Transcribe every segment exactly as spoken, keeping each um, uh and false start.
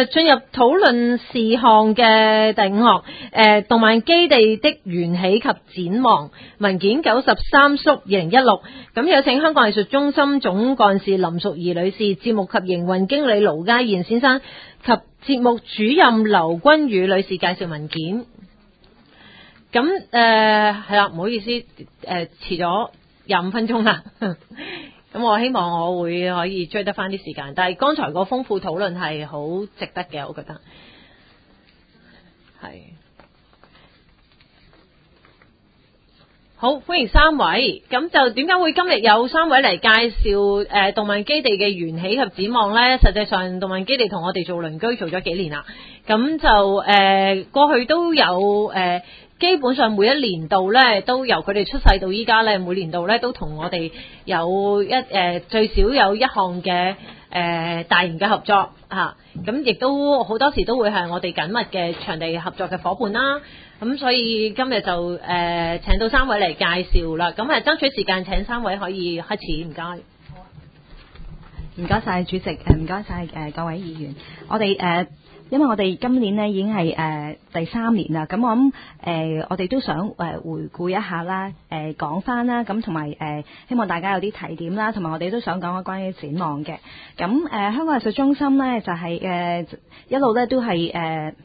誒進入討論事項嘅第五項，誒、呃、動漫基地的緣起及展望文件九十三叔二零一六，咁有請香港藝術中心總幹事林淑儀女士、節目及營運經理盧家賢先生及節目主任劉君宇女士介紹文件。咁誒係啦，唔好意思，誒、呃、遲咗廿五分鐘啦。咁我希望我會可以追得翻啲時間，但係剛才個豐富討論係好值得嘅，我覺得係好歡迎三位。咁就點解會今日有三位嚟介紹誒、呃、動漫基地嘅緣起及展望呢？實際上動漫基地同我哋做鄰居做咗幾年啦，咁就誒、呃、過去都有誒。呃基本上每一年度咧，都由佢哋出世到依家咧，每年度咧都同我哋有一誒、呃、最少有一項嘅誒、呃、大型嘅合作嚇，咁、啊、亦都好多時都會係我哋緊密嘅場地合作嘅伙伴啦。咁、啊、所以今日就誒、呃、請到三位嚟介紹啦。咁誒爭取時間請三位可以開始，唔該。 唔該晒主席，誒唔該晒誒各位議員，我哋誒。呃因為我哋今年咧已經係誒、呃、第三年啦，咁我諗誒、呃、我哋都想誒、呃、回顧一下啦，誒講翻啦，咁同埋誒希望大家有啲提點啦，同埋我哋都想講下關於展望嘅。咁誒、呃、香港藝術中心咧就係、是、誒、呃、一路咧都係誒、呃、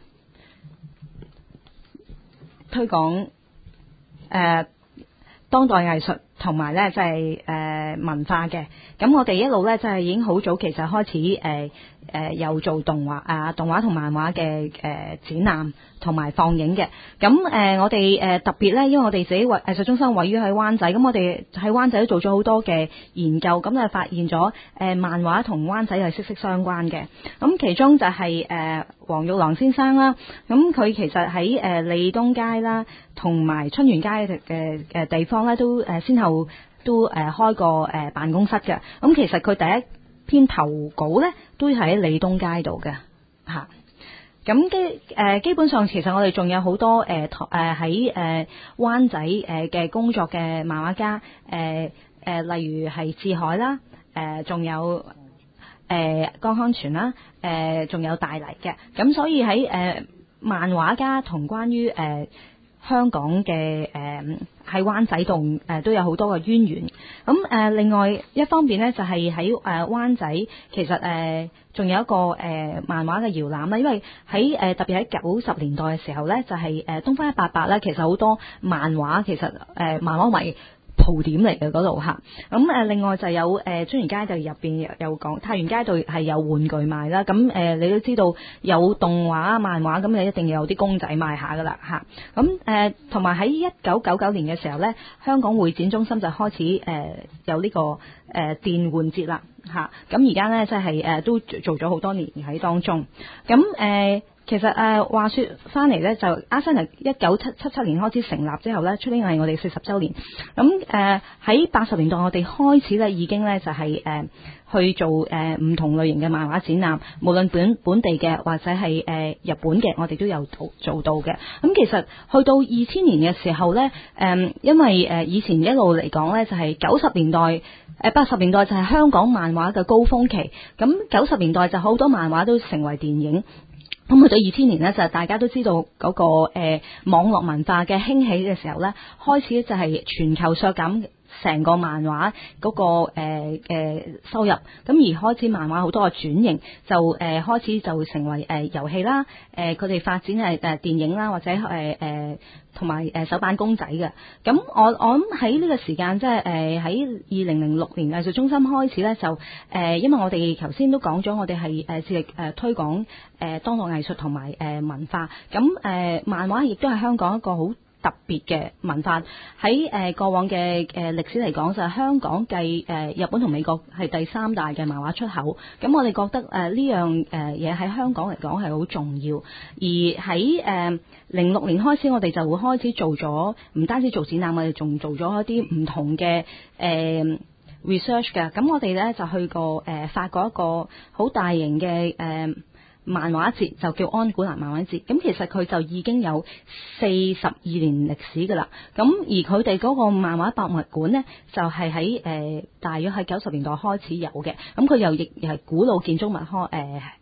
推廣誒、呃、當代藝術同埋咧就係、是、誒、呃、文化嘅。咁我哋一路咧就係、是、已經好早其實開始誒。呃誒、呃、有做動畫啊，動畫同漫畫嘅誒展覽同埋放映嘅。咁誒、呃、我哋誒、呃、特別咧，因為我哋自己藝術中心位於喺灣仔，咁我哋喺灣仔都做咗好多嘅研究，咁就發現咗誒、呃、漫畫同灣仔係息息相關嘅。咁其中就係誒黃玉郎先生啦，咁佢其實喺誒利東街啦，同埋春園街嘅嘅地方咧，都誒先後都誒開過誒辦公室嘅。咁其實佢第一篇投稿咧都係喺利東街度嘅嚇，咁基誒基本上其實我哋仲有好多誒誒喺誒灣仔誒嘅工作嘅漫畫家，誒、呃、誒、呃、例如係志海啦，誒、呃、仲有誒、呃、江康全啦，誒、呃、仲有大黎嘅，咁所以喺誒、呃、漫畫家同關於誒、呃、香港嘅誒喺灣仔度誒都有好多嘅淵源。咁誒、呃、另外一方面咧，就係喺誒灣仔，其實誒仲、呃、有一個誒、呃、漫畫嘅搖籃啦。因為喺誒、呃、特別喺九十年代嘅時候咧，就係、是、誒、呃、東方一八八咧，其實好多漫畫其實誒、呃、漫畫迷蒲點嚟嘅嗰度嚇。咁誒、呃、另外就有誒春園街道入邊有講太原街道係有玩具賣啦。咁誒、呃、你都知道有動畫漫畫，咁你一定要有啲公仔賣下噶啦嚇。咁誒同埋喺一九九九年嘅時候咧，香港會展中心就開始誒、呃、有呢、這個誒、呃、電玩節啦嚇。咁而家咧即係誒都做咗好多年喺當中。咁誒、呃其實誒、呃、話說翻嚟咧，就阿森納一九七七年開始成立之後咧，出年係我哋四十週年。咁誒喺八十年代，我哋開始咧已經咧就係、是、誒、呃、去做誒唔、呃、同類型嘅漫畫展覽，無論本本地嘅或者係誒、呃、日本嘅，我哋都有做做到嘅。咁其實去到二千年嘅時候咧，誒、呃、因為誒以前一路嚟講咧，就係九十年代誒八十年代就係香港漫畫嘅高峰期，咁九十年代就好多漫畫都成為電影。咁去到二千年呢，就大家都知道嗰、那個誒、呃、網絡文化嘅興起嘅時候呢，開始就係全球削減成個漫畫嗰、那個誒、呃呃、收入，咁而開始漫畫好多嘅轉型，就誒、呃、開始就成為誒、呃、遊戲啦，誒佢哋發展係誒電影啦，或者誒誒同埋誒手辦公仔嘅。咁我我諗喺呢個時間，即係誒喺二零零六年藝術中心開始咧，就誒、呃、因為我哋頭先都講咗，我哋係誒致力誒推廣誒、呃、當代藝術同埋誒文化，咁誒、呃、漫畫亦都係香港一個好特別嘅文化。喺誒、呃、過往嘅誒歷史嚟講，就係、是、香港繼誒、呃、日本同美國係第三大嘅漫畫出口。咁我哋覺得誒呢、呃、樣誒嘢喺香港嚟講係好重要。而喺誒零六年開始，我哋就會開始做咗，唔單止做展覽，我哋仲做咗一啲唔同嘅誒、呃、research 嘅。咁我哋咧就去過誒、呃、發過一個好大型嘅誒。呃漫畫節，就叫安古蘭漫畫節，咁其實佢就已經有四十二年歷史噶啦。咁而佢哋嗰個漫畫博物館呢，就係喺誒大約喺九十年代開始有嘅。咁佢又亦係古老建築物開誒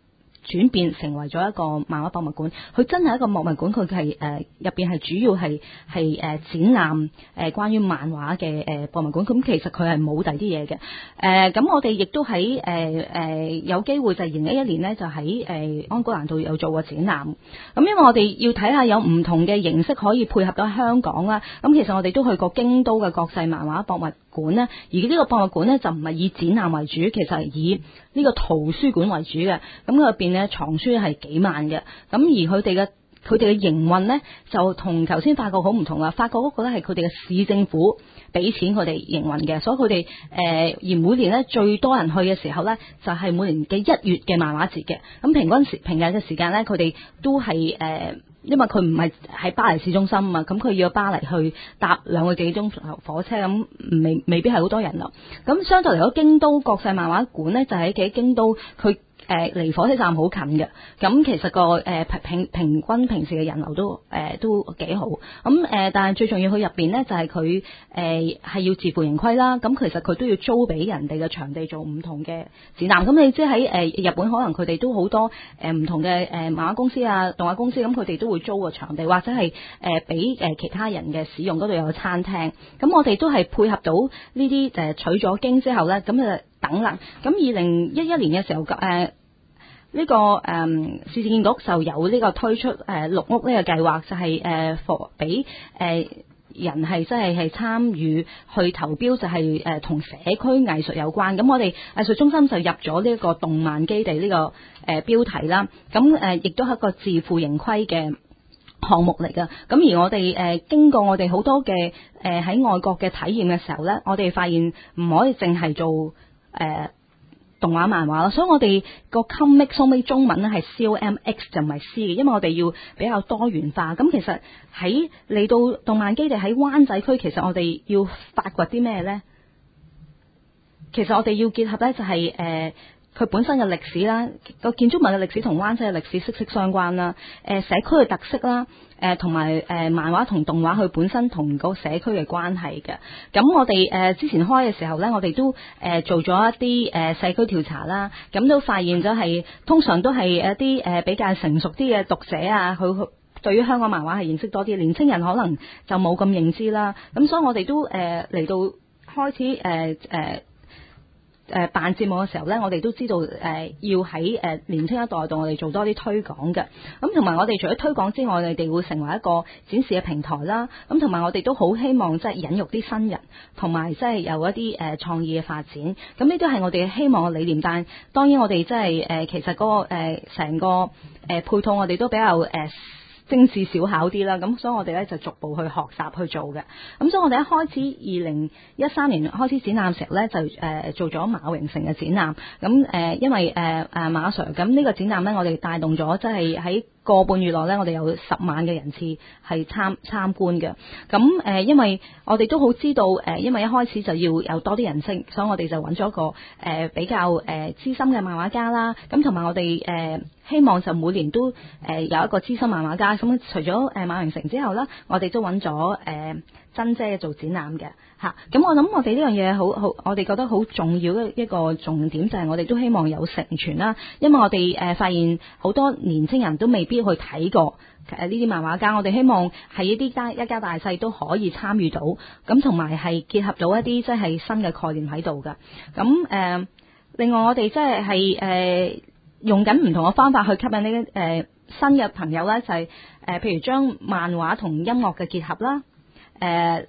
轉變成為咗一個漫畫博物館。佢真係一個博物館，佢係誒入邊係主要係係誒展覽誒、呃、關於漫畫嘅誒博物館。咁其實佢係冇第啲嘢嘅。誒、呃、咁我哋亦都喺誒誒有機會就係二零一一年咧，就喺誒、呃、安哥蘭度有做過展覽。咁因為我哋要睇下有唔同嘅形式可以配合到香港啦。咁其實我哋都去過京都嘅國際漫畫博物館咧，而呢個博物館咧就唔係以展覽為主，其實係以呢個圖書館為主嘅。咁入邊咧藏書係幾萬嘅。咁而佢哋嘅佢哋嘅營運咧就同頭先法國好唔同啦。法國嗰個咧係佢哋嘅市政府俾錢佢哋營運嘅，所以佢哋誒而每年咧最多人去嘅時候咧就係、是、每年嘅一月嘅漫畫節嘅。咁平均時平日嘅時間咧，佢哋都係誒。呃因為佢唔係喺巴黎市中心啊嘛，咁佢要巴黎去搭兩個幾鐘頭火車，咁未未必係好多人流。咁相對嚟講，京都國際漫畫館咧就喺喺京都，佢誒離火車站好近嘅。咁其實個誒、呃、平平均平時嘅人流都誒、呃、都幾好。咁誒、呃，但係最重要佢入邊咧就係佢誒係要自負盈虧啦。咁其實佢都要租俾人哋嘅場地做唔同嘅展覽。咁你知喺誒日本可能佢哋都好多誒唔同嘅誒漫畫公司啊、動畫公司，咁佢哋都會租個場地，或者係誒俾誒其他人嘅使用。嗰度有個餐廳。咁我哋都係配合到呢啲誒取咗經之後咧，咁就等啦。咁二零一一年嘅時候誒。呃呢、這個誒、嗯、市建局就有呢個推出誒綠、呃、屋呢個計劃，就係誒俾俾誒人係即係係參與去投標，就係誒同社區藝術有關。咁我哋藝術中心就入咗呢一個動漫基地呢、這個誒、呃、標題啦。咁誒亦都係一個自負盈虧嘅項目嚟㗎。咁而我哋誒、呃、經過我哋好多嘅誒喺外國嘅體驗嘅時候咧，我哋發現唔可以淨係做誒。呃動畫漫畫咯，所以我哋個 comic 收尾中文咧係 C O M X 就唔係 C 嘅，因為我哋要比較多元化。咁其實喺嚟到動漫基地喺灣仔區，其實我哋要發掘啲咩咧？其實我哋要結合咧就係、是、誒。呃佢本身嘅歷史啦，個建築物嘅歷史同灣仔嘅歷史息息相關啦。誒社區嘅特色啦，誒同埋誒漫畫同動畫佢本身同個社區嘅關係嘅。咁我哋誒、呃、之前開嘅時候咧，我哋都誒、呃、做咗一啲誒、呃、社區調查啦。咁都發現咗係通常都係一啲誒、呃、比較成熟啲嘅讀者啊，佢對於香港漫畫係認識多啲，年青人可能就冇咁認知啦。咁所以我哋都誒嚟、呃、到開始誒誒。呃呃誒、呃、辦節目嘅時候咧，我哋都知道誒、呃、要喺誒、呃、年輕一代度我哋做多啲推廣嘅。咁同埋我哋除咗推廣之外，我哋會成為一個展示嘅平台啦。咁同埋我哋都好希望即係引育啲新人，同埋即係有一啲誒、呃、創意嘅發展。咁呢都係我哋希望嘅理念。但係當然我哋即係誒其實嗰、那個誒成、呃、個誒、呃、配套，我哋都比較誒。呃精緻小巧啲啦，咁所以我哋咧就逐步去學習去做嘅。咁所以我哋一開始二零一三年開始展覽時候咧，就誒、呃、做咗馬榮成嘅展覽。咁誒、呃、因為誒誒、呃、馬 Sir，咁呢個展覽咧，我哋帶動咗即係喺個半月內咧，我哋有十萬嘅人次係參參觀嘅。咁誒、呃，因為我哋都好知道誒、呃，因為一開始就要有多啲人識，所以我哋就揾咗個誒、呃、比較誒、呃、資深嘅漫畫家啦。咁同埋我哋誒、呃、希望就每年都誒、呃、有一個資深漫畫家。咁除咗誒馬榮成之後啦，我哋都揾咗誒珍姐做展覽嘅嚇。咁我諗我哋呢樣嘢好好，我哋覺得好重要嘅一個重點就係我哋都希望有承傳啦。因為我哋誒發現好多年青人都未必去睇過誒呢啲漫畫家，我哋希望係一啲家一家大細都可以參與到，咁同埋係結合到一啲即係新嘅概念喺度㗎。咁誒、呃，另外我哋即係係誒用緊唔同嘅方法去吸引呢啲誒新嘅朋友咧，就係、是、誒、呃、譬如將漫畫同音樂嘅結合啦，誒、呃。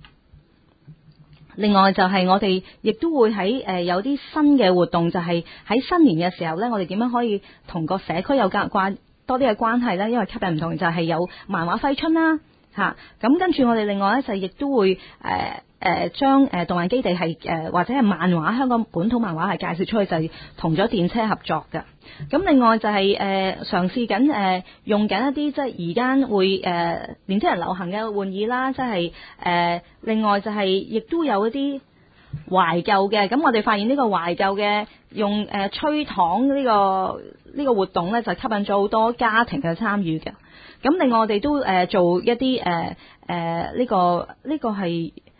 另外就係我哋亦都會喺誒、呃、有啲新嘅活動，就係喺新年嘅時候咧，我哋點樣可以同個社區有夾掛多啲嘅關係咧？因為吸引唔同就係有漫畫揮春啦嚇，咁跟住我哋另外咧就亦都會誒誒將誒動漫基地係誒、呃、或者係漫畫香港本土漫畫係介紹出去，就係同咗電車合作嘅。咁另外就係、是、誒、呃、嘗試緊誒、呃、用緊一啲即係而家會誒、呃、年輕人流行嘅玩意啦，即係誒另外就係、是、亦都有一啲懷舊嘅。咁我哋發現呢個懷舊嘅用誒、呃、吹糖呢、這個呢、這個活動咧，就吸引咗好多家庭嘅參與嘅。咁另外我哋都誒、呃、做一啲誒誒呢個呢、這個係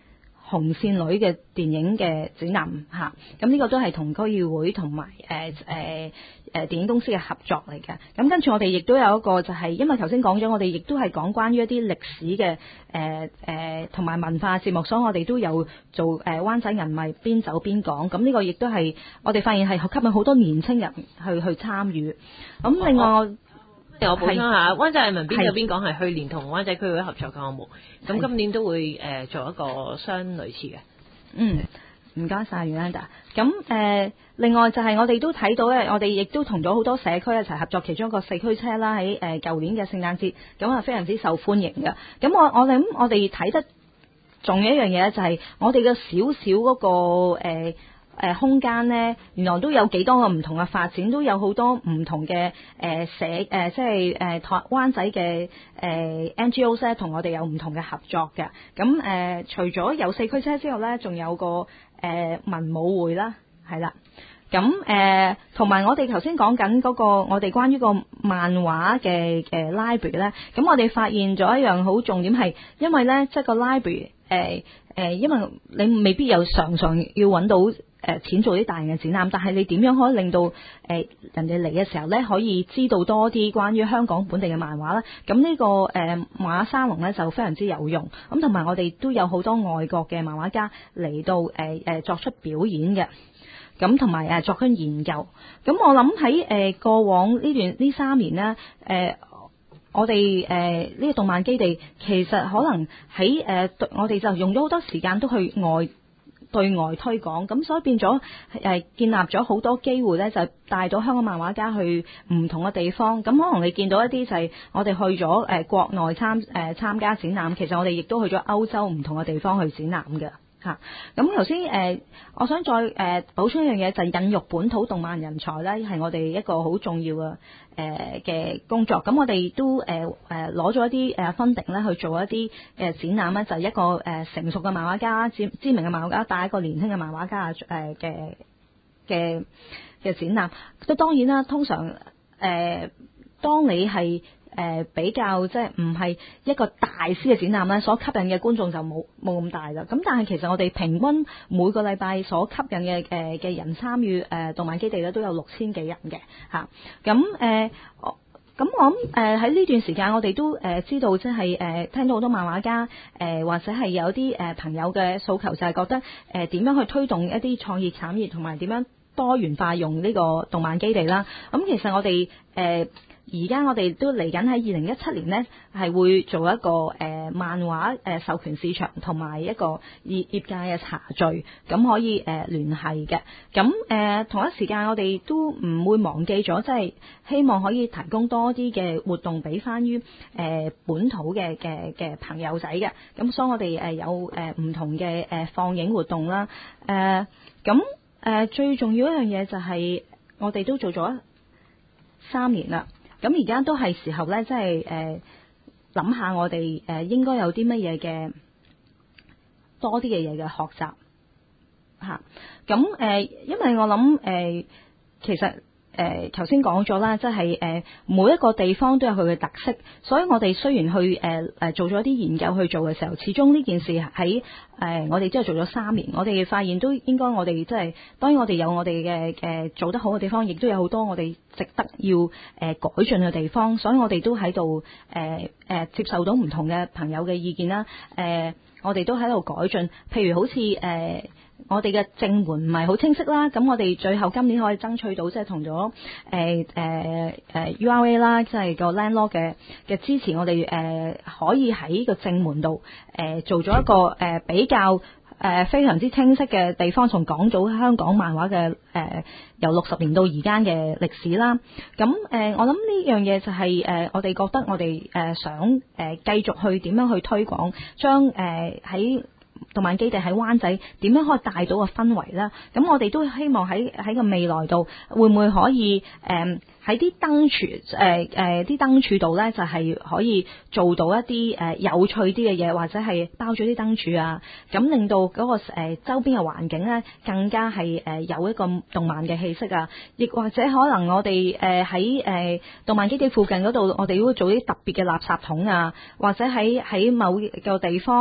紅線女嘅電影嘅展覽嚇，咁呢個都係同區議會同埋誒誒誒電影公司嘅合作嚟嘅。咁跟住我哋亦都有一個就係、是，因為頭先講咗，我哋亦都係講關於一啲歷史嘅誒誒同埋文化節目，所以我哋都有做誒、呃、灣仔銀迷邊走邊講。咁呢個亦都係我哋發現係吸引好多年青人去去參與。咁另外我。哦我補充下，灣仔藝文邊走邊講係去年同灣仔區會合作嘅項目，咁今年都會誒、呃、做一個相類似嘅。 嗯，唔該晒 Yolanda。咁誒、呃，另外就係我哋都睇到咧，我哋亦都同咗好多社區一齊合作，其中一個四驅車啦，喺誒舊年嘅聖誕節，咁啊非常之受歡迎嘅。咁我我諗我哋睇得仲有一樣嘢咧，就係我哋嘅少少嗰個誒。呃誒、呃、空間咧，原來都有幾多個唔同嘅發展，都有好多唔同嘅誒、呃、社誒、呃，即係誒台灣仔嘅誒、呃、N G O 咧，同我哋有唔同嘅合作嘅。咁誒、呃，除咗有四驅車之後咧，仲有個誒、呃、文武會啦，係啦。咁誒，同、呃、埋我哋頭先講緊嗰個，我哋關於個漫畫嘅嘅 library 咧，咁我哋發現咗一樣好重點係，因為咧即係個 library 誒、呃、誒，因為你未必有常常要揾到。誒錢做啲大型嘅展覽，但係你點樣可以令到誒、呃、人哋嚟嘅時候咧，可以知道多啲關於香港本地嘅漫畫啦？咁呢、這個誒、呃、漫畫沙龍咧就非常之有用。咁同埋我哋都有好多外國嘅漫畫家嚟到誒誒、呃、作出表演嘅。咁同埋誒作出研究。咁我諗喺誒過往呢段呢三年咧，誒、呃、我哋誒呢個動漫基地其實可能喺誒、呃、我哋就用咗好多時間都去外。對外推廣，咁所以變咗誒、呃、建立咗好多機會咧，就帶到香港漫畫家去唔同嘅地方。咁可能你見到一啲就係我哋去咗誒、呃、國內參誒、呃、參加展覽，其實我哋亦都去咗歐洲唔同嘅地方去展覽嘅嚇。咁頭先誒，我想再誒、呃、補充一樣嘢，就係、引入本土動漫人才咧，係我哋一個好重要嘅誒嘅工作。咁我哋都誒誒攞咗一啲誒 funding 咧去做一啲誒展覽咧，就係、一個誒、呃、成熟嘅漫畫家、知知名嘅漫畫家帶一個年輕嘅漫畫家誒嘅嘅嘅展覽。咁當然啦，通常誒、呃、當你係誒、呃、比較即係唔係一個大師嘅展覽咧，所吸引嘅觀眾就冇冇咁大啦。咁但係其實我哋平均每個禮拜所吸引嘅誒嘅人參與誒、呃、動漫基地咧都有六千幾人嘅嚇。咁誒我咁我諗誒喺呢段時間我哋都誒、呃、知道即係誒聽到好多漫畫家誒、呃、或者係有啲誒、呃、朋友嘅訴求，就係覺得誒點、呃、樣去推動一啲創意產業同埋點樣多元化用呢個動漫基地啦。咁、嗯、其實我哋誒。呃而家我哋都嚟緊喺二零一七年呢，係會做一個誒、呃、漫畫誒、呃、授權市場同埋一個業業界嘅茶聚，咁可以誒、呃、聯繫嘅。咁誒、呃、同一時間，我哋都唔會忘記咗，即係希望可以提供多啲嘅活動俾翻於誒本土嘅嘅嘅朋友仔嘅。咁所以我哋誒有誒唔、呃、同嘅誒、呃、放映活動啦。誒咁誒最重要一樣嘢就係我哋都做咗三年啦。咁而家都係時候咧，即係誒諗下我哋誒、呃、應該有啲乜嘢嘅多啲嘅嘢嘅學習嚇。咁、啊、誒、呃，因為我諗誒、呃，其實誒頭先講咗啦，即係誒、呃、每一個地方都有佢嘅特色，所以我哋雖然去誒誒、呃、做咗啲研究去做嘅時候，始終呢件事喺誒、呃、我哋真係做咗三年，我哋發現都應該我哋即係當然我哋有我哋嘅誒做得好嘅地方，亦都有好多我哋值得要誒、呃、改進嘅地方，所以我哋都喺度誒誒接受到唔同嘅朋友嘅意見啦。誒、呃，我哋都喺度改進，譬如好似誒、呃、我哋嘅正門唔係好清晰啦，咁我哋最後今年可以爭取到即係同咗誒誒誒 U R A 啦，即係個 landlord 嘅嘅支持，我哋誒、呃、可以喺個正門度誒、呃、做咗一個誒、呃、比較。誒、呃、非常之清晰嘅地方，從港組香港漫畫嘅誒、呃、由六十年到而家嘅歷史啦。咁誒、呃，我諗呢樣嘢就係、是、誒、呃、我哋覺得我哋誒、呃、想誒、呃、繼續去點樣去推廣，將誒喺動漫基地喺灣仔點樣可以帶到個氛圍啦。咁我哋都希望喺喺個未來度會唔會可以誒喺啲燈柱誒誒啲燈柱度咧，就係、是、可以做到一啲誒、呃、有趣啲嘅嘢，或者係包咗啲燈柱啊，咁令到嗰、那個誒、呃、周邊嘅環境咧更加係誒、呃、有一個動漫嘅氣息啊，亦或者可能我哋誒喺誒動漫基地附近嗰度，我哋會做啲特別嘅垃圾桶啊，或者喺喺某個地方。誒、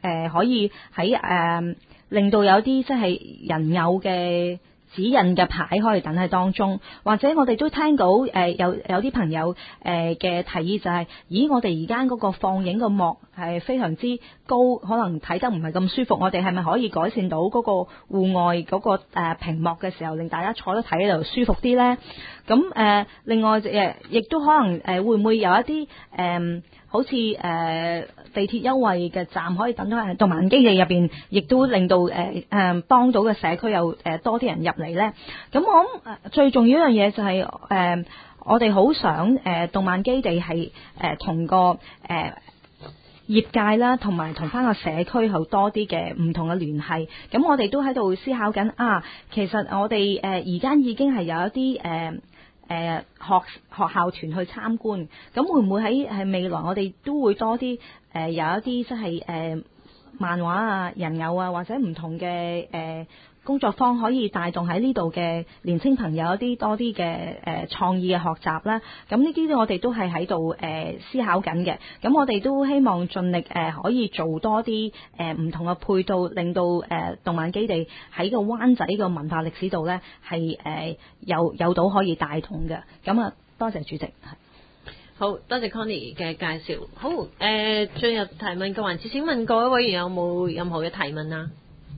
呃、可以喺誒、呃、令到有啲即係人偶嘅指引嘅牌可以等喺當中，或者我哋都聽到誒、呃、有有啲朋友誒嘅、呃、提議就係、是，咦我哋而家嗰個放映個幕係非常之高，可能睇得唔係咁舒服，我哋係咪可以改善到嗰個戶外嗰、那個誒、呃、屏幕嘅時候，令大家坐得睇喺度舒服啲呢？咁誒、呃、另外誒亦都可能誒、呃、會唔會有一啲誒、呃、好似誒、呃、地鐵優惠嘅站可以等到喺動漫基地入邊，亦都令到誒誒幫到嘅社區有誒、呃、多啲人入嚟咧。咁我諗最重要一樣嘢就係、是、誒、呃、我哋好想誒、呃、動漫基地係誒同個誒、呃、業界啦，同埋同翻個社區有多啲嘅唔同嘅聯繫。咁我哋都喺度思考緊啊，其實我哋誒而家已經係有一啲誒。呃誒、呃、學學校團去參觀，咁會唔會喺係未來我哋都會多啲誒、呃、有一啲即係誒漫畫啊、人偶啊，或者唔同嘅誒、呃、工作坊可以帶動喺呢度嘅年輕朋友一啲多啲嘅誒創意嘅學習啦。咁呢啲我哋都係喺度誒思考緊嘅。咁我哋都希望盡力誒、呃、可以做多啲誒唔同嘅配套，令到誒、呃、動漫基地喺個灣仔個文化歷史度咧係誒有有到可以帶動嘅。咁啊，多謝主席。 好多謝 Connie 嘅介紹。好，誒、呃、進入提問嘅環節，請問各位委員有冇任何嘅提問啊？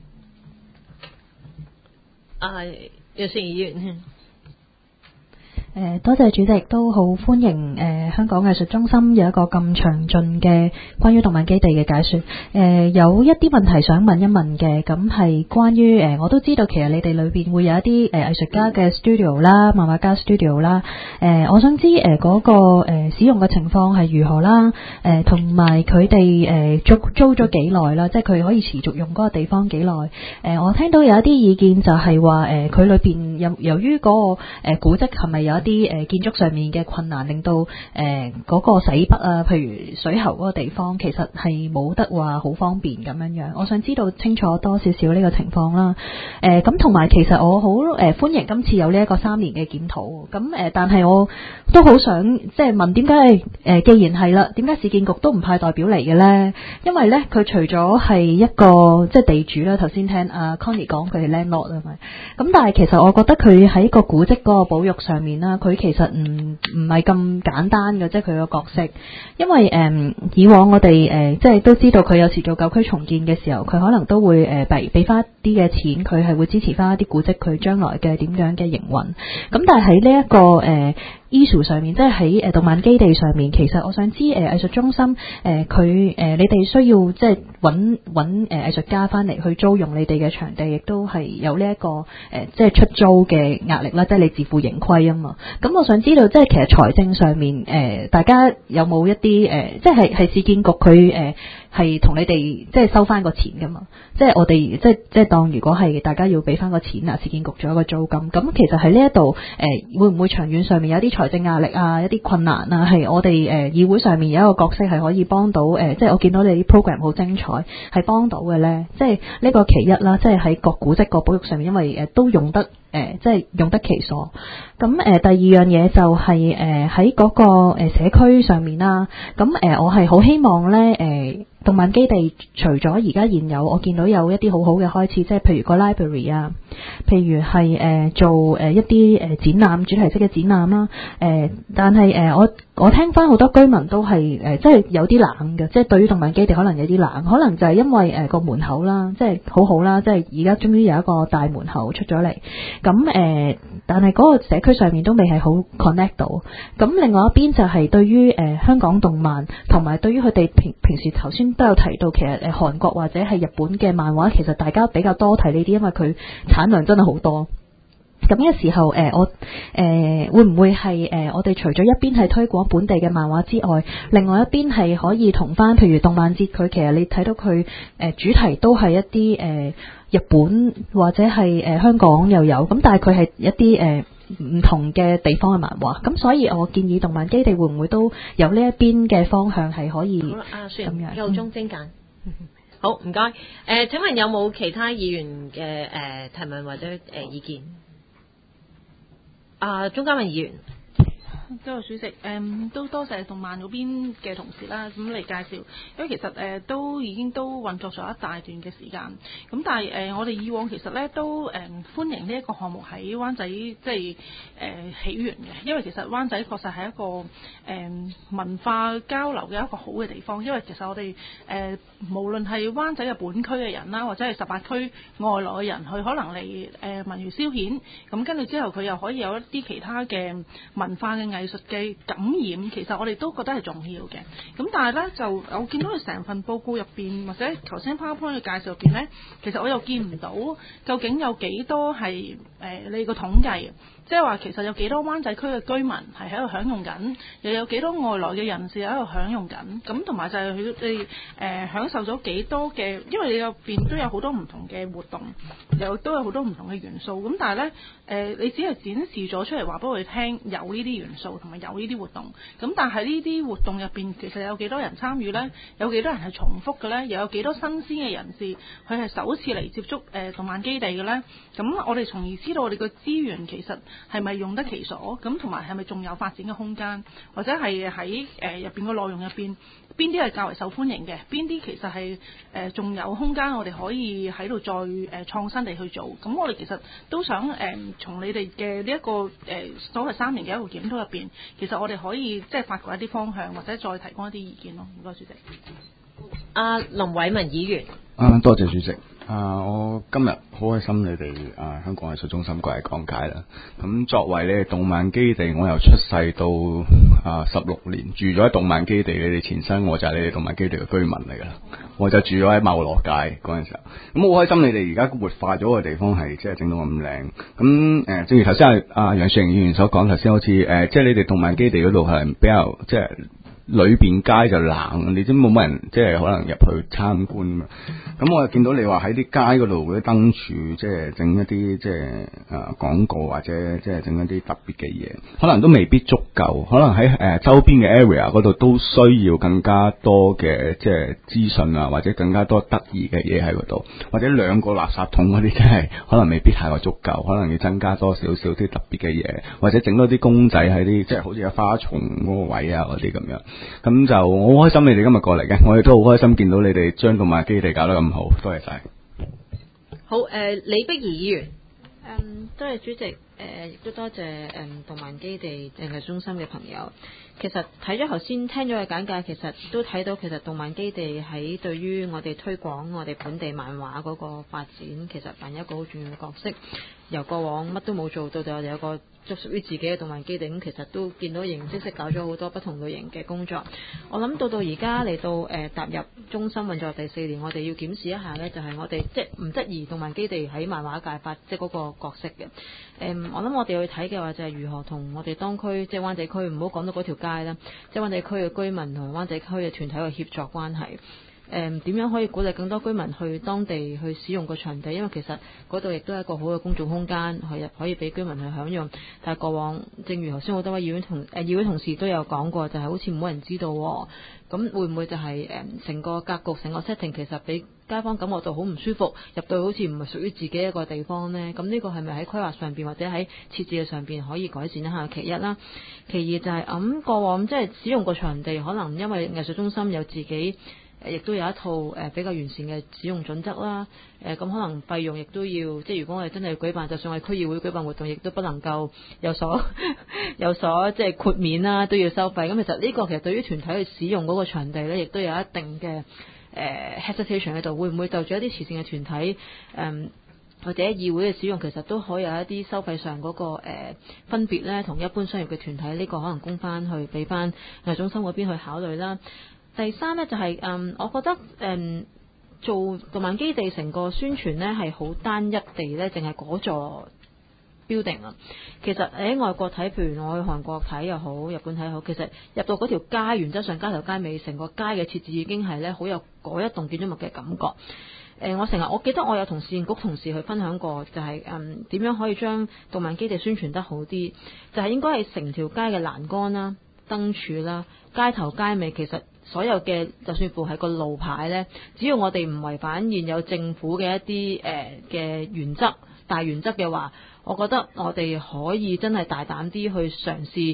啊，楊善儀議員。 誒多謝主席，都好歡迎誒、呃、香港藝術中心有一個咁詳盡嘅關於動漫基地嘅解說。誒、呃、有一啲問題想問一問嘅，咁係關於誒、呃、我都知道其實你哋裏邊會有一啲誒、呃、藝術家嘅 studio 啦、漫畫家 studio 啦。誒、呃、我想知誒嗰、呃那個誒、呃、使用嘅情況係如何啦？誒同埋佢哋誒租租咗幾耐啦？即係佢可以持續用嗰個地方幾耐？誒、呃、我聽到有一啲意見就係話誒佢裏邊由由於嗰、那個誒、呃、古蹟係咪有啲誒建築上面嘅困難，令到誒嗰個洗筆啊，譬如水喉嗰個地方，其實係冇得話好方便咁樣樣。我想知道清楚多少少呢個情況啦。誒咁同埋其實我好誒、呃、歡迎今次有呢一個三年嘅檢討。咁誒、呃，但係我都好想即係問點解誒？既然係啦，點解市建局都唔派代表嚟嘅咧？因為咧，佢除咗係一個即係地主啦，頭先聽阿 Connie 講佢係 landlord 啊嘛。咁但係其實我覺得佢喺個古蹟嗰個保育上面啦。佢其實唔唔係咁簡單嘅，即係佢個角色，因為誒、嗯、以往我哋誒、呃、即係都知道佢有時做舊區重建嘅時候，佢可能都會誒俾俾翻一啲嘅錢，佢係會支持翻一啲古蹟佢將來嘅點樣嘅營運。咁但係喺呢一個誒、呃issue 上面，即係喺誒動漫基地上面，其實我想知誒、呃、藝術中心誒佢誒你哋需要即係揾揾誒藝術家翻嚟去租用你哋嘅場地，亦都係有呢、這、一個誒、呃、即係出租嘅壓力啦，即係你自負盈虧啊嘛。咁我想知道即係其實財政上面誒、呃、大家有冇一啲誒、呃、即係係市建局佢誒係同你哋即係收翻個錢噶嘛？即係我哋即係即係當如果係大家要俾翻個錢啊，市建局做一個租金，咁其實喺呢一度誒會唔會長遠上面有啲財政壓力啊，一啲困難啊，係我哋誒、呃、議會上面有一個角色係可以幫到誒、呃，即係我見到你啲 program 好精彩，係幫到嘅咧。即係呢個其一啦，即係喺個古蹟個保育上面，因為誒、呃、都用得誒、呃，即係用得其所。咁誒、呃、第二樣嘢就係誒喺嗰個誒社區上面啦。咁誒、呃、我係好希望咧誒。呃動漫基地除咗而家現有，我見到有一啲好好嘅開始，即係譬如個 library 啊，譬如係誒、呃、做誒一啲誒展覽主題式嘅展覽啦。誒、呃，但係誒、呃、我我聽翻好多居民都係誒、呃，即係有啲冷嘅，即係對於動漫基地可能有啲冷，可能就係因為誒個、呃、門口啦，即係好好啦，即係而家終於有一個大門口出咗嚟。咁誒、呃，但係嗰個社區上面都未係好 connect 到。咁另外一邊就係對於誒、呃、香港動漫同埋對於佢哋平平時頭先都有提到，其實誒韓國或者係日本嘅漫畫，其實大家比較多睇呢啲，因為佢產量真係好多。咁嘅時候，誒、呃、我誒、呃、會唔會係誒、呃、我哋除咗一邊係推廣本地嘅漫畫之外，另外一邊係可以同翻，譬如動漫節，佢其實你睇到佢誒、呃、主題都係一啲誒、呃、日本或者係誒、呃、香港又有，咁但係佢係一啲誒唔同嘅地方嘅漫畫。咁所以我建議動漫基地會唔會都有呢一邊嘅方向係可以咁樣？ 夠鐘精簡。好，唔該。誒、呃，請問有冇其他議員嘅誒、呃、提問或者誒、呃、意見？啊，鍾嘉文議員。 多謝主席，誒、嗯、都多謝動漫嗰邊嘅同事啦，咁嚟介紹，因為其實誒、呃、都已經都運作咗一大段嘅時間，咁但係誒、呃、我哋以往其實咧都誒、呃、歡迎呢一個項目喺灣仔即係誒、呃、起源嘅，因為其實灣仔確實係一個誒、呃、文化交流嘅一個好嘅地方，因為其實我哋誒、呃、無論係灣仔嘅本區嘅人啦，或者係十八區外來嘅人，佢可能嚟誒、呃、文娛消遣，咁跟住之後佢又可以有一啲其他嘅文化嘅藝術嘅感染，其實我哋都覺得係重要嘅。咁但係呢，就我見到佢成份報告入邊，或者頭先 PowerPoint 嘅介紹入邊呢，其實我又見唔到究竟有幾多係誒、呃、你個統計，即係話其實有幾多灣仔區嘅居民係喺度享用緊，又有幾多外來嘅人士喺度享用緊，咁同埋就係佢哋誒享受咗幾多嘅，因為你入邊都有好多唔同嘅活動，又都有好多唔同嘅元素，咁但係呢，誒、呃、你只係展示咗出嚟話俾我哋聽有呢啲元素同埋有呢啲活動，咁但係呢啲活動入邊其實有幾多人參與呢？有幾多人係重複嘅呢？又有幾多新鮮嘅人士佢係首次嚟接觸誒、呃、動漫基地嘅呢？咁我哋從而知道我哋個資源其實係咪用得其所？咁同埋係咪仲有發展嘅空間？或者係喺誒入邊個內容入邊，邊啲係較為受歡迎嘅？邊啲其實係誒仲有空間？我哋可以喺度再誒、呃、創新地去做。咁我哋其實都想誒、呃、從你哋嘅呢一個誒、呃、所謂三年嘅一個檢討入邊，其實我哋可以即係發掘一啲方向，或者再提供一啲意見咯。唔該，主席。 阿、林偉文議員。 啊，多謝主席。啊，我今日好開心你哋啊香港藝術中心過嚟講解啦。咁作為你哋動漫基地，我由出世到啊十六年住咗喺動漫基地，你哋前身我就係你哋動漫基地嘅居民嚟噶啦。我就住咗喺茂羅街嗰陣時候，咁好開心你哋而家活化咗個地方係即係整到咁靚。咁誒、呃，正如頭先阿阿楊雪盈議員所講，頭先好似誒、呃，即係你哋動漫基地嗰度係比較即係。裏邊街就冷，你知冇乜人即係可能入去參觀嘛。咁我又見到你話喺啲街嗰度嗰啲燈柱，即係整一啲即係誒廣告或者即係整一啲特別嘅嘢，可能都未必足夠。可能喺誒、呃、周邊嘅 area 嗰度都需要更加多嘅即係資訊啊，或者更加多得意嘅嘢喺嗰度，或者兩個垃圾桶嗰啲真係可能未必太過足夠，可能要增加多少少啲特別嘅嘢，或者整多啲公仔喺啲即係好似有花叢嗰個位啊嗰啲咁樣。咁就我好開心你哋今日過嚟嘅，我亦都好開心見到你哋將動漫基地搞得咁好，多謝晒。 好，誒、呃、李碧儀議員。 嗯，多謝主席，誒、呃、亦都多謝誒、嗯、動漫基地藝術中心嘅朋友。其實睇咗頭先聽咗嘅簡介，其實都睇到其實動漫基地喺對於我哋推廣我哋本地漫畫嗰個發展，其實扮演一個好重要嘅角色。由過往乜都冇做到，到我哋有個即屬於自己嘅動漫基地，咁其實都見到形形色色搞咗好多不同類型嘅工作。我諗到到而家嚟到誒、呃、踏入中心運作第四年，我哋要檢視一下呢，就係、是、我哋即係唔質疑動漫基地喺漫畫界發即係嗰個角色嘅。誒、嗯，我諗我哋去睇嘅話就係如何同我哋當區即係灣仔區，唔好講到嗰條街啦，即係灣仔區嘅居民同灣仔區嘅團體嘅協作關係。誒點樣可以鼓勵更多居民去當地去使用個場地？因為其實嗰度亦都係一個好嘅公眾空間，可可以俾居民去享用。但係過往，正如頭先好多位議員同誒、呃、議會同事都有講過，就係、是、好似冇人知道、哦。咁會唔會就係誒成個格局、成個 setting 其實俾街坊感覺到好唔舒服，入到好似唔係屬於自己一個地方呢？咁呢個係咪喺規劃上邊或者喺設置嘅上邊可以改善一下？其一啦，其二就係、是、咁、嗯、過往即係使用個場地，可能因為藝術中心有自己。亦都有一套誒比較完善嘅使用準則啦。誒咁可能費用亦都要，即係如果我哋真係舉辦，就算係區議會舉辦活動，亦都不能夠有所有所即係豁免啦，都要收費。咁其實呢個其實對於團體去使用嗰個場地咧，亦都有一定嘅誒、呃、hesitation 喺度。會唔會就住一啲慈善嘅團體誒、呃、或者議會嘅使用，其實都可以有一啲收費上嗰、那個、呃、分別咧，同一般商業嘅團體呢、這個可能供翻去俾翻藝術中心嗰邊去考慮啦。第三呢，就係、是、嗯，我覺得誒、嗯、做動漫基地成個宣傳呢係好單一地呢，淨係嗰座 building 啊。其實喺外國睇，譬如我去韓國睇又好，日本睇好，其實入到嗰條街，原則上街頭街尾成個街嘅設置已經係呢好有嗰一棟建築物嘅感覺。誒、呃，我成日我記得我有同市建局同事去分享過，就係誒點樣可以將動漫基地宣傳得好啲，就係、是、應該係成條街嘅欄杆啦、燈柱啦、街頭街尾，其實所有嘅就算乎係個路牌呢，只要我哋唔違反現有政府嘅一啲誒嘅原則、大原則嘅話，我覺得我哋可以真係大膽啲去嘗試誒、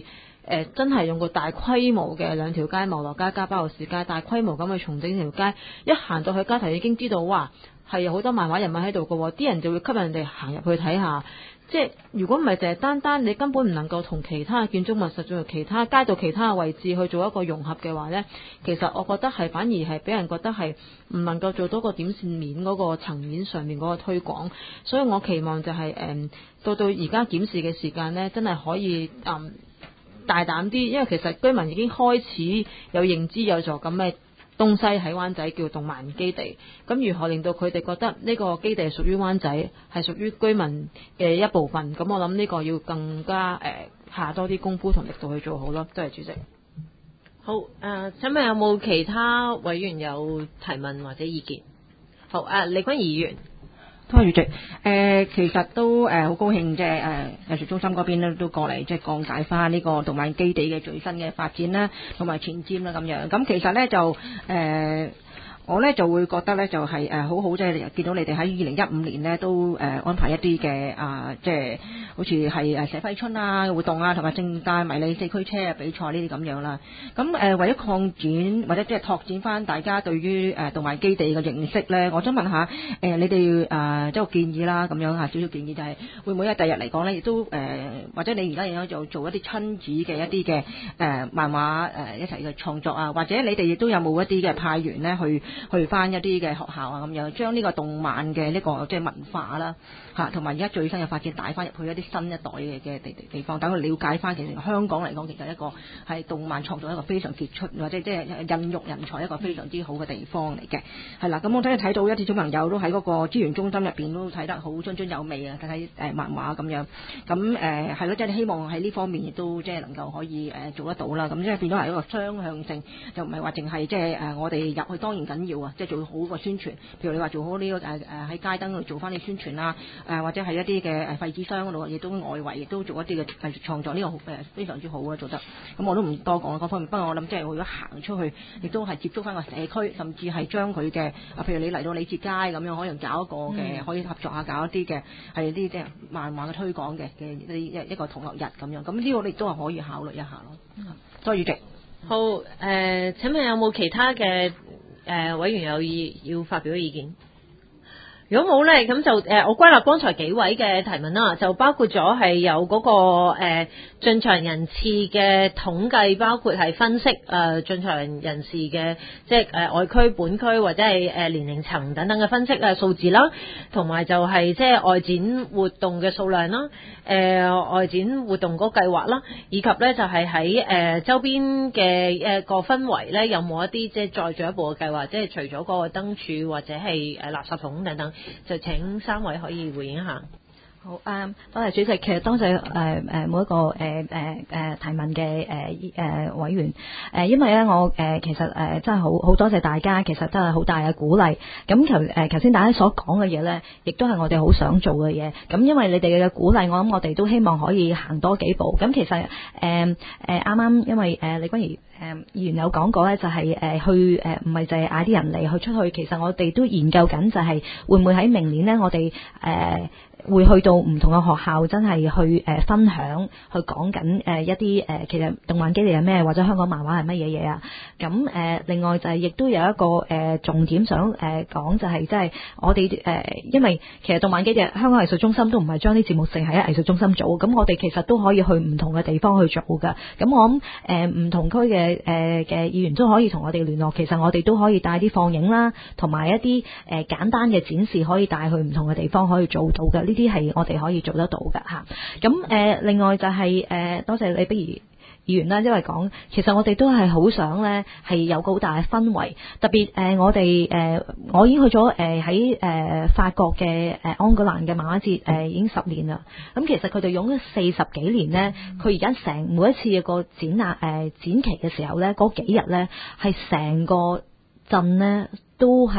呃、真係用個大規模嘅兩條街，茂蘿街加包羅士街，大規模咁去重整條街，一行到去街頭已經知道哇係有好多漫畫人物喺度嘅，啲人就會吸引人哋行入去睇下。即係如果唔係淨係單單你根本唔能夠同其他嘅建築物實在其他街道其他嘅位置去做一個融合嘅話呢，其實我覺得係反而係俾人覺得係唔能夠做到個點線面嗰個層面上面嗰個推廣，所以我期望就係、是、誒、嗯、到到而家檢視嘅時間呢，真係可以誒、嗯、大膽啲，因為其實居民已經開始有認知有助咁嘅東西喺灣仔叫動漫基地，咁如何令到佢哋覺得呢個基地係屬於灣仔，係屬於居民嘅一部分？咁我諗呢個要更加誒、呃、下多啲功夫同力度去做好咯。多謝主席。 好誒、呃，請問有冇其他委員有提問或者意見？好誒、呃，李君儀議員。 多謝主席。誒、呃，其實都誒好、呃、高興，即係誒藝術中心嗰邊咧都過嚟即係講解翻呢個動漫基地嘅最新嘅發展啦，同埋前瞻啦咁樣。咁其實咧就誒。呃我咧就會覺得咧就係誒好好，即係見到你哋喺二零一五年咧都誒安排一啲嘅啊，即係好似係誒寫揮春啊活動啊，同埋正大迷你四驅車啊比賽呢啲咁樣啦。咁誒為咗擴展或者即係拓展翻大家對於誒動漫基地嘅認識咧，我想問下誒你哋誒即係建議啦咁樣嚇，少少建議就係會唔會喺第日嚟講咧，亦都誒或者你而家亦都做一啲親子嘅一啲嘅誒漫畫誒一齊嘅創作啊，或者你哋亦都有冇一啲嘅派員咧去？去翻一啲嘅學校啊，咁樣將呢個動漫嘅呢個即係文化啦嚇，同埋而家最新嘅發展帶翻入去一啲新一代嘅嘅地地方，等佢了解翻其實香港嚟講其實一個係動漫創作一個非常傑出或者即係孕育人才一個非常之好嘅地方嚟嘅，係啦。咁我真係睇到一啲小朋友都喺嗰個資源中心入邊都睇得好津津有味啊，睇睇誒漫畫咁樣。咁誒係咯，即係希望喺呢方面亦都即係能夠可以誒做得到啦。咁即係變咗係一個雙向性，就唔係話淨係即係誒我哋入去當然緊要。即係做好個宣傳，譬如你話做好呢、這個誒誒喺街燈度做翻啲宣傳啦，誒、呃、或者係一啲嘅誒廢紙箱嗰度，亦都外圍亦都做一啲嘅藝術創作，呢、這個誒非常之好啊做得。咁我都唔多講嗰方面，不過我諗即係如果行出去，亦都係接觸翻個社區，甚至係將佢嘅啊，譬如你嚟到李節街咁樣，可能搞一個嘅、嗯、可以合作下搞一啲嘅係啲即係漫畫嘅推廣嘅嘅一一個同樂日咁樣。咁呢個你都係可以考慮一下咯。嗯，多謝主席。 好誒、呃，請問有冇其他嘅？誒、呃、委員有意要發表意見，如果冇咧，咁就誒、呃、我歸納剛才幾位嘅提問啦，就包括咗係有嗰、那個誒進、呃、場人次嘅統計，包括係分析誒進、呃、場人士嘅即係誒、呃、外區、本區或者係誒、呃、年齡層等等嘅分析啊數字啦，同埋就係即係外展活動嘅數量啦，誒、呃、外展活動嗰個計劃啦，以及咧就係喺誒周邊嘅誒個氛圍咧，有冇一啲即係再進一步嘅計劃，即係除咗嗰個燈柱或者係誒垃圾桶等等。就請三位可以回應一下。 好，誒，多謝主席。其實多謝誒誒每一個誒誒誒提問嘅誒誒委員。誒，因為咧我誒其實誒真係好好多謝大家，其實真係好大嘅鼓勵。咁頭誒頭先大家所講嘅嘢咧，亦都係我哋好想做嘅嘢。咁因為你哋嘅鼓勵，我諗我哋都希望可以行多幾步。咁其實誒誒啱啱因為誒李君儀誒議員有講過咧，就係誒去誒唔係就係嗌啲人嚟去出去。其實我哋都研究緊，就係會唔會喺明年咧，我哋誒會去到唔同嘅學校，真係去誒分享，去講緊誒一啲誒其實動漫基地係咩，或者香港漫畫係乜嘢嘢啊？咁誒另外就係亦都有一個誒重點想誒講，就係即係我哋誒，因為其實動漫基地香港藝術中心都唔係將啲節目淨係喺藝術中心做，咁我哋其實都可以去唔同嘅地方去做㗎。咁我諗誒唔同區嘅誒嘅議員都可以同我哋聯絡，其實我哋都可以帶啲放映啦，同埋一啲誒簡單嘅展示，可以帶去唔同嘅地方可以做到嘅。呢啲係我哋可以做得到㗎吓。咁誒另外就係誒多謝你，不如議員啦，因為講其實我哋都係好想咧係有個好大嘅氛圍，特別誒我哋誒我已經去咗誒喺誒法國嘅誒安哥蘭嘅漫畫節誒已經十年啦。咁其實佢哋用咗四十幾年咧，佢而家成每一次嘅個展覽誒展期嘅時候咧，嗰幾日咧係成個鎮咧都係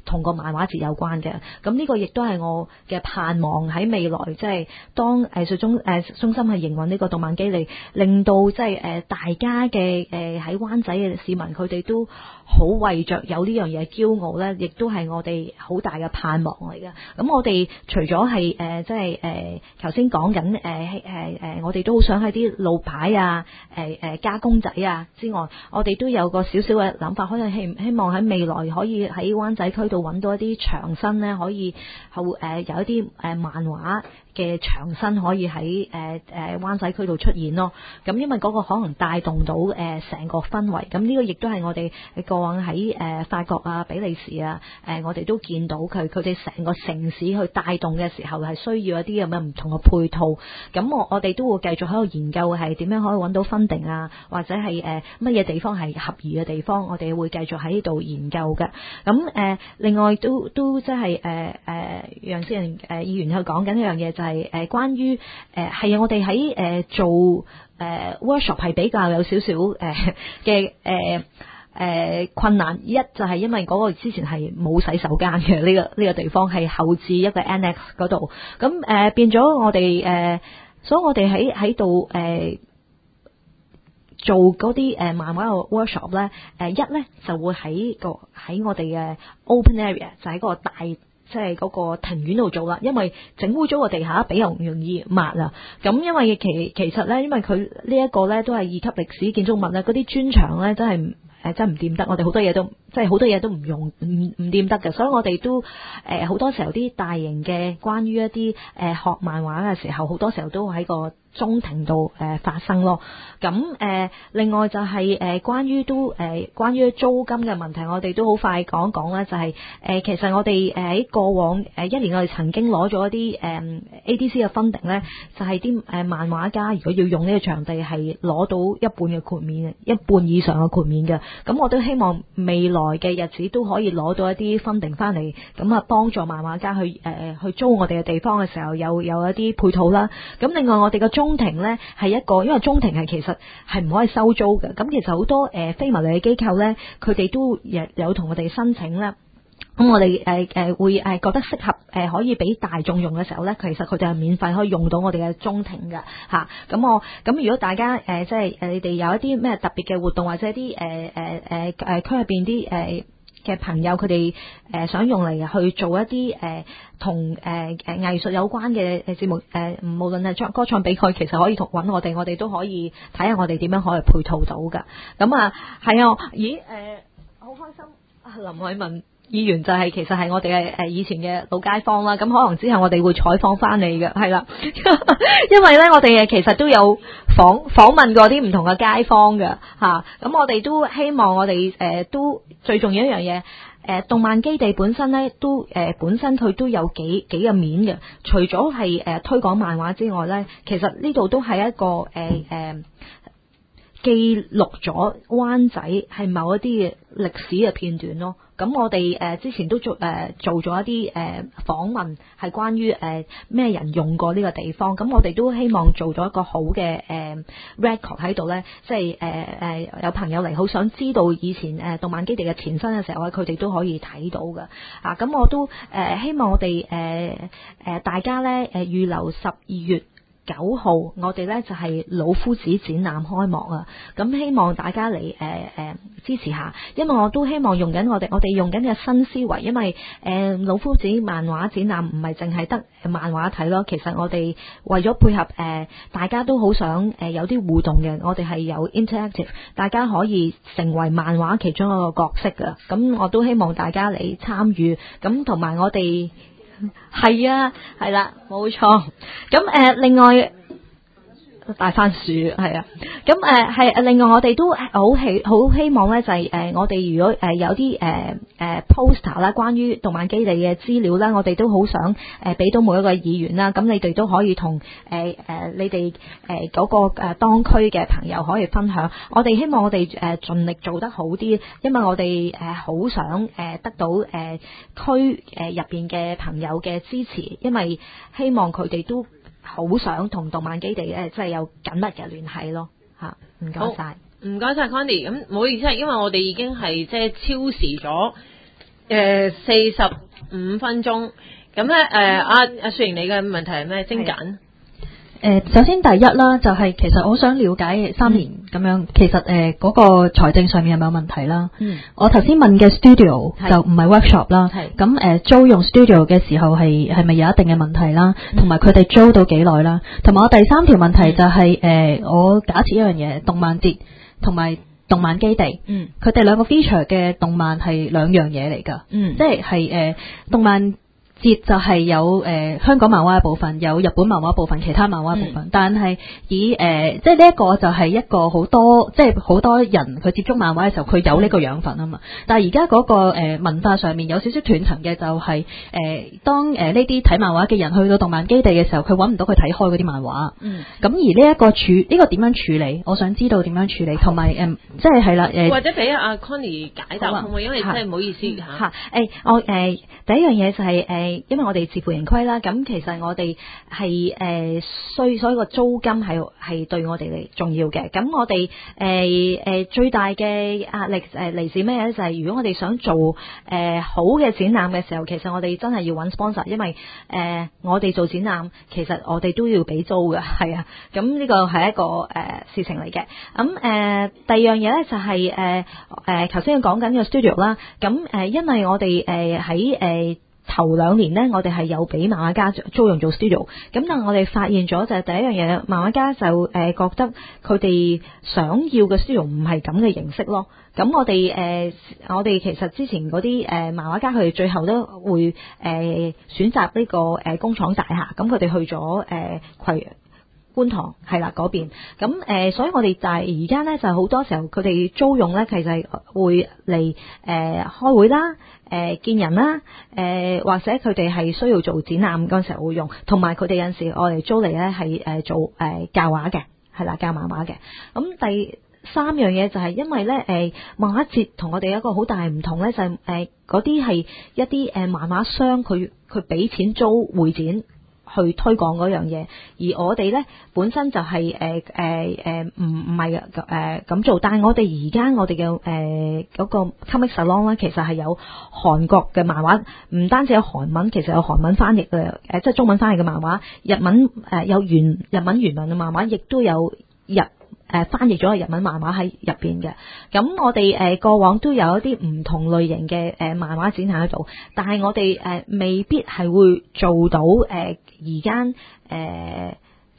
同個漫畫節有關嘅。咁呢個亦都係我嘅盼望喺未來，即係當藝術中誒、呃、中心係營運呢個動漫基地，令到即係誒大家嘅誒喺灣仔嘅市民佢哋都好為着有呢樣嘢驕傲咧，亦都係我哋好大嘅盼望嚟嘅。咁我哋除咗係誒即係誒頭先講緊誒誒誒我哋都好想喺啲路牌啊、誒、呃、誒加工仔啊之外，我哋都有個少少嘅諗法，可能希希望喺未來可以喺灣仔區度揾到一啲牆身咧，可以後誒、呃、有一啲誒漫畫嘅牆身可以喺誒誒灣仔區度出現咯。咁因為嗰個可能帶動到誒成、呃、個氛圍，咁呢個亦都係我哋過往喺誒、呃、法國啊、比利時啊誒、呃、我哋都見到佢佢哋成個城市去帶動嘅時候係需要一啲咁嘅唔同嘅配套。咁我我哋都會繼續喺度研究係點樣可以揾到 funding 啊，或者係誒乜嘢地方係合宜嘅地方，我哋會繼續喺呢度研究嘅。咁誒、呃、另外都都即係誒誒楊思仁誒議員去講緊一樣嘢，就係誒關於誒係啊，我哋喺誒做誒、呃、workshop 係比較有少少誒嘅誒誒困難。一就係因為嗰個之前係冇洗手間嘅，呢、這個呢、這個地方係後置一個 annex 嗰度，咁誒、呃、變咗我哋誒、呃，所以我哋喺喺度誒做嗰啲誒漫畫嘅 workshop 咧，誒一咧就會喺個喺我哋嘅 open area， 就喺個大即係嗰個庭院度做啦，因為整污糟個地下比較容易抹啊。咁因為其其實咧，因為佢呢一個咧都係二級歷史建築物咧，嗰啲磚牆咧真係誒真係唔掂得，我哋好多嘢都即係好多嘢都唔用唔唔掂得嘅，所以我哋都誒好、呃、多時候啲大型嘅關於一啲誒、呃、學漫畫嘅時候，好多時候都喺個中庭度誒發生咯。咁誒、呃、另外就係、是、誒、呃、關於都誒、呃、關於租金嘅問題，我哋都好快講講啦。就係、是、誒、呃、其實我哋誒喺過往誒一年，我哋曾經攞咗一啲誒 A D C 嘅 funding 咧，就係啲誒漫畫家如果要用呢個場地係攞到一半嘅豁免嘅，一半以上嘅豁免嘅。咁我都希望未來嘅日子都可以攞到一啲 funding 翻嚟，咁啊幫助漫畫家去誒、呃、去租我哋嘅地方嘅時候有有一啲配套啦。咁另外我哋嘅中庭咧係一個，因為中庭係其實係唔可以收租嘅。咁其實好多誒、呃、非牟利嘅機構咧，佢哋都有有同我哋申請咧。咁我哋誒誒會誒覺得適合誒、呃、可以俾大眾用嘅時候咧，其實佢哋係免費可以用到我哋嘅中庭嘅嚇。咁、啊、我咁如果大家誒、呃、即係誒你哋有一啲咩特別嘅活動，或者一啲誒誒誒誒區入邊啲誒嘅朋友，佢哋誒想用嚟去做一啲誒同誒誒藝術有關嘅誒節目誒、呃，無論係唱歌唱比賽，其實可以同揾我哋，我哋都可以睇下我哋點樣可以配套到㗎。咁啊係啊，咦誒好、呃、開心啊！林偉文議員就係、是、其實係我哋嘅誒以前嘅老街坊啦，咁可能之後我哋會採訪翻你嘅，係啦，因為咧我哋誒其實都有訪訪問過啲唔同嘅街坊嘅嚇，咁我哋都希望我哋誒、呃、都最重要一樣嘢，誒、呃、動漫基地本身咧都誒、呃、本身佢都有幾幾個面嘅，除咗係誒推廣漫畫之外咧，其實呢度都係一個誒誒。呃呃記錄咗灣仔係某一啲嘅歷史嘅片段咯。咁我哋誒、呃、之前都做誒、呃、做咗一啲誒、呃、訪問，係關於誒咩人用過呢個地方。咁我哋都希望做咗一個好嘅誒、呃、record 喺度咧，即係誒誒有朋友嚟好想知道以前誒、呃、動漫基地嘅前身嘅時候咧，佢哋都可以睇到㗎。啊，咁我都誒、呃、希望我哋誒誒大家咧誒預留十二月九號，我哋咧就係老夫子展覽開幕啊！咁希望大家嚟誒誒支持下，因為我都希望用緊我哋我哋用緊嘅新思維，因為誒、呃、老夫子漫畫展覽唔係淨係得漫畫睇咯，其實我哋為咗配合誒、呃、大家都好想誒、呃、有啲互動嘅，我哋係有 interactive， 大家可以成為漫畫其中一個角色㗎。咁我都希望大家嚟參與，咁同埋我哋。係啊，係啦，冇錯。咁誒、呃，另外大番薯係啊，咁誒係另外我哋都好希好希望咧，就係、是、誒、呃、我哋如果誒、呃、有啲誒誒 poster 啦，關於動漫基地嘅資料啦，我哋都好想誒俾、呃、到每一個議員啦，咁你哋都可以同誒誒你哋誒嗰個誒、呃、當區嘅朋友可以分享。我哋希望我哋誒、呃、盡力做得好啲，因為我哋誒好想誒、呃、得到誒、呃、區誒入邊嘅朋友嘅支持，因為希望佢哋都好想同動漫基地咧，即係有緊密嘅聯繫咯嚇。唔該晒， 唔該晒 Connie。咁唔好意思，係因為我哋已經係即係超時咗誒四十五分鐘。咁咧誒阿阿雪瑩，你嘅問題係咩？精簡。 誒，首先第一啦，就係、是、其實我想了解三年咁樣，嗯、其實誒嗰、呃那個財政上面係咪有問題啦？嗯，我頭先問嘅 studio 就唔係 workshop 啦，係咁誒租用 studio 嘅時候係係咪有一定嘅問題啦？同埋佢哋租到幾耐啦？同埋我第三條問題就係、是、誒、呃，我假設一樣嘢，動漫節同埋動漫基地，嗯，佢哋兩個 feature 嘅動漫係兩樣嘢嚟㗎，嗯，即係係誒動漫節就係有誒、呃、香港漫畫嘅部分，有日本漫畫部分，其他漫畫部分。嗯、但係以誒、呃、即係呢一個就係一個好多即係好多人佢接觸漫畫嘅時候，佢有呢個養分啊嘛。但係而家嗰個、呃、文化上面有少少斷層嘅，就係、是、誒、呃、當誒呢啲睇漫畫嘅人去到動漫基地嘅時候，佢揾唔到佢睇開嗰啲漫畫。嗯。咁而呢一個處呢、呢個點樣處理？我想知道點樣處理，同埋誒即係係啦誒。或者俾阿 Connie 解答好唔好？因為真係唔好意思嚇。嚇誒我誒第一樣嘢就係、是、誒。呃因為我哋自負盈虧啦，咁其實我哋係誒需所以個租金係係對我哋嚟重要嘅。咁我哋誒誒最大嘅壓力誒嚟自咩咧？就係、是、如果我哋想做誒、呃、好嘅展覽嘅時候，其實我哋真係要揾 sponsor，因為誒、呃、我哋做展覽其實我哋都要俾租嘅，係啊。咁呢個係一個誒、呃、事情嚟嘅。咁誒、呃、第二樣嘢咧就係誒誒頭先講緊嘅 studio 啦。咁、呃、誒因為我哋誒喺誒頭兩年呢，我哋係有俾漫畫家租用做 studio， 咁但係我哋發現咗就係第一樣嘢，漫畫家就誒、呃、覺得佢哋想要嘅 studio 唔係咁嘅形式咯。咁我哋誒、呃、我哋其實之前嗰啲誒漫畫家佢哋最後都會誒、呃、選擇呢、這個誒、呃、工廠大廈，咁佢哋去咗誒葵觀塘係啦嗰邊，咁誒、呃，所以我哋就係而家咧就好多時候佢哋租用咧，其實會嚟誒、呃、開會啦，誒、呃、見人啦，誒、呃、或者佢哋係需要做展覽嗰陣時候會用，同埋佢哋有陣時我哋租嚟咧係誒做誒、呃、教畫嘅，係啦教漫畫嘅。咁第三樣嘢就係因為咧誒、呃、漫畫節同我哋一個好大唔同咧，就係誒嗰啲係一啲誒漫畫商佢佢俾錢租會展去推廣嗰樣嘢，而我哋咧本身就係誒誒誒唔唔係誒咁做，但係我哋而家我哋嘅誒嗰個 comic salon 咧，其實係有韓國嘅漫畫，唔單止有韓文，其實有韓文翻譯嘅誒、呃，即係中文翻譯嘅漫畫，日文誒、呃、有原日文原文嘅漫畫，亦都有日。誒、呃、翻譯咗嘅日文漫畫喺入邊嘅，咁我哋誒、呃、過往都有一啲唔同類型嘅誒、呃、漫畫展覽喺度，但係我哋誒、呃、未必係會做到誒而家誒誒，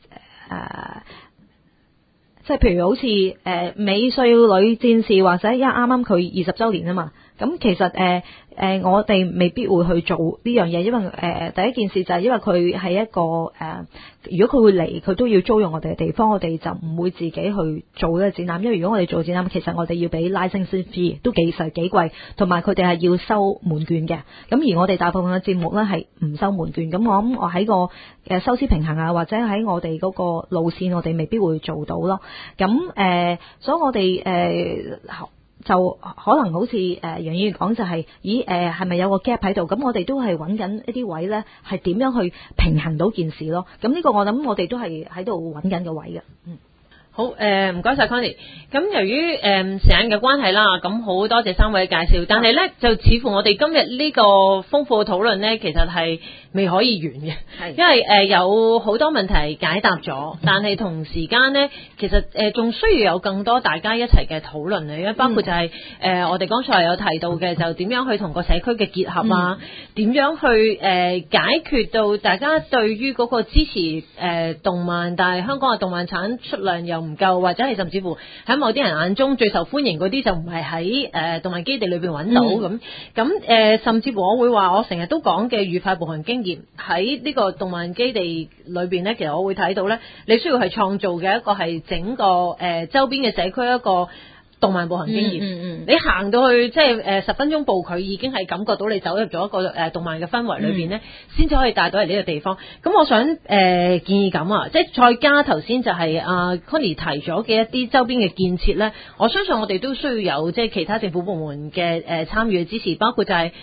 即係譬如好似誒、呃、美少女戰士或者因為啱啱佢二十週年啊嘛，咁其實誒。呃誒、呃，我哋未必會去做呢樣嘢，因為誒、呃、第一件事就係因為佢係一個誒、呃，如果佢會嚟，佢都要租用我哋嘅地方，我哋就唔會自己去做呢個展覽。因為如果我哋做展覽，其實我哋要俾 license fee 都幾實幾貴，同埋佢哋係要收門券嘅。咁而我哋大部分嘅節目咧係唔收門券。咁我諗我喺個誒收支平衡啊，或者喺我哋嗰個路線，我哋未必會做到咯。咁誒、呃，所以我哋誒。呃就可能好似誒楊議員講就係、是，咦誒係咪有個 gap 喺度？咁我哋都係揾緊一啲位咧，係點樣去平衡到件事咯？咁呢個我諗我哋都係喺度揾緊個位嘅。嗯， 好誒，唔該晒 Connie。咁由於誒、呃、時間嘅關係啦，咁好多謝三位介紹。但係咧，就似乎我哋今日呢個豐富嘅討論咧，其實係未可以完嘅，因為誒、呃、有好多問題解答咗，但係同時間呢，其實誒仲、呃、需要有更多大家一齊嘅討論嚟，包括就係、是、誒、呃、我哋剛才有提到嘅，就點樣去同個社區嘅結合啊，點、嗯、樣去誒、呃、解決到大家對於嗰個支持誒、呃、動漫，但係香港嘅動漫產出量又唔夠，或者係甚至乎喺某啲人眼中最受歡迎嗰啲就唔係喺誒動漫基地裏邊揾到咁，咁誒、呃、甚至乎我會話我成日都講嘅愉快步行經驗喺呢個動漫基地裏邊呢，其實我會睇到呢，你需要係創造嘅一個係整個誒、呃、周邊嘅社區一個動漫步行經驗。嗯嗯嗯、你行到去即係誒十分鐘步，佢已經係感覺到你走入咗一個誒、呃、動漫嘅氛圍裏邊呢，先至、嗯、可以帶到嚟呢個地方。咁我想誒、呃、建議咁啊，即係再加頭先就係阿 Connie 提咗嘅一啲周邊嘅建設呢，我相信我哋都需要有即係其他政府部門嘅誒參與支持，包括就係、是。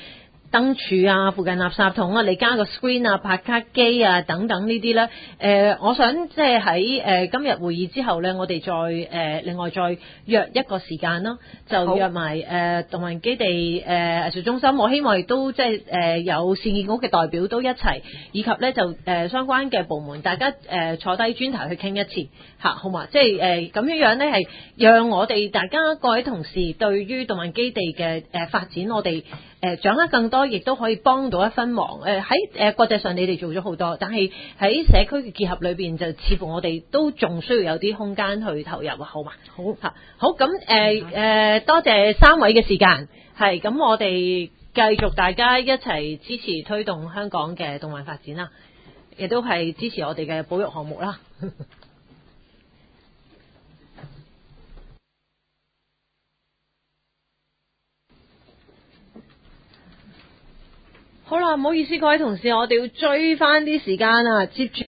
燈柱啊、附近垃圾桶啊，你加個 screen 啊、拍卡機啊等等呢啲咧，誒、呃，我想即係喺誒今日會議之後咧，我哋再誒、呃、另外再約一個時間咯，就約埋誒、呃、動物基地誒、呃、藝術中心，我希望亦都即係誒有市建局嘅代表都一齊，以及咧就誒、呃、相關嘅部門，大家誒、呃、坐低專題去傾一次嚇，好嘛？即係誒咁樣樣咧，係讓我哋大家各位同事對於動物基地嘅誒、呃、發展，我哋誒、呃、掌握更多。亦都可以幫到一分忙。誒喺誒國際上，你哋做咗好多，但係喺社區嘅結合裏邊，就似乎我哋都仲需要有啲空間去投入啊，好嘛？好嚇，好咁誒誒，多謝三位嘅時間，係咁，我哋繼續大家一齊支持推動香港嘅動漫發展啦，亦都係支持我哋嘅保育項目啦。好啦，唔好意思，各位同事，我哋要追翻啲時間啊，接住。